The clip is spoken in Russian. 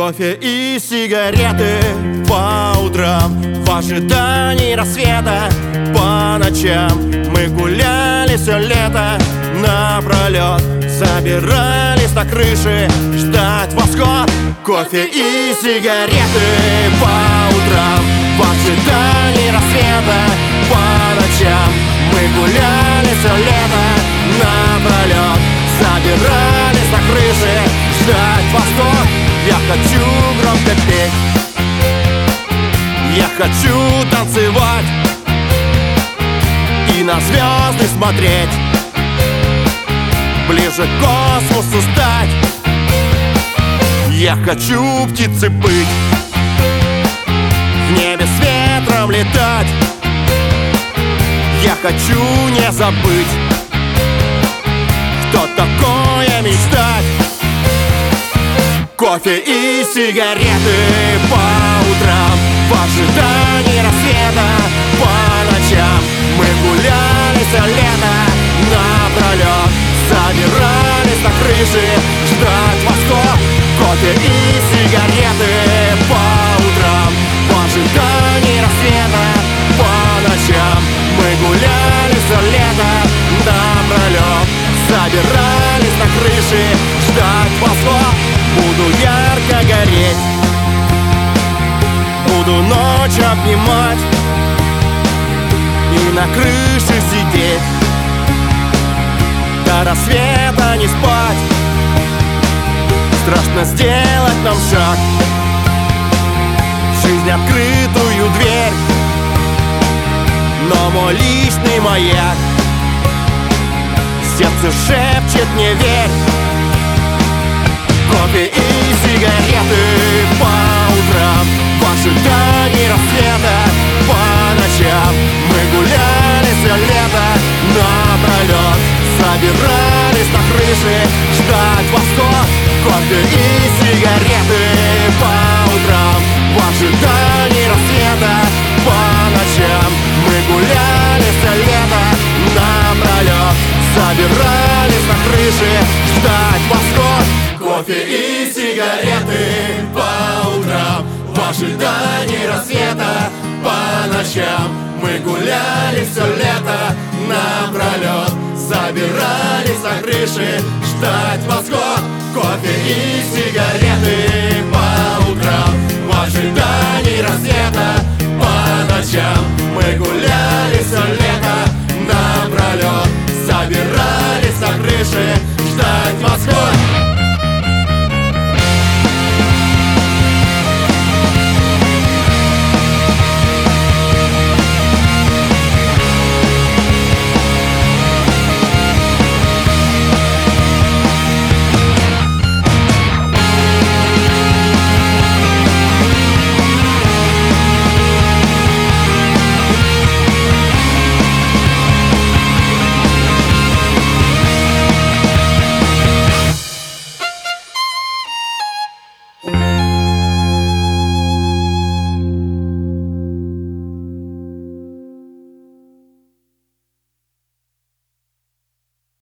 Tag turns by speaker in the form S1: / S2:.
S1: Кофе и сигареты по утрам, в ожидании рассвета. По ночам мы гуляли все лето напролет, собирались на крыше ждать восход. Кофе и сигареты по утрам, в ожидании рассвета. По ночам мы гуляли все лето напролет, собирались на крыше ждать восход. Я хочу громко петь, я хочу танцевать и на звезды смотреть, ближе к космосу стать. Я хочу птицей быть, в небе с ветром летать. Я хочу не забыть, что такое мечтать. Кофе и сигареты по утрам, в ожидании рассвета. По ночам мы гуляли все лето напролет, собирались на крыше ждать восход. Кофе и сигареты по утрам, в ожидании рассвета. По ночам мы гуляли все лето напролет, собирались на крыше ждать восход. Буду ярко гореть, буду ночь обнимать и на крыше сидеть, до рассвета не спать. Страшно сделать нам шаг в жизнь открытую дверь, но мой личный маяк сердце шепчет: не верь. Кофе и сигареты по утрам, в ожидании рассвета. По ночам мы гуляли все лето напролет, собирались на крыше ждать восход. Кофе и сигареты по утрам, в ожидании рассвета. По ночам мы гуляли все лето напролет, собирались на крыше ждать восход. Кофе и сигареты по утрам, в ожидании рассвета. По ночам мы гуляли все лето напролет, собирались на крыше ждать восход. Кофе и сигареты по утрам, в ожидании рассвета. По ночам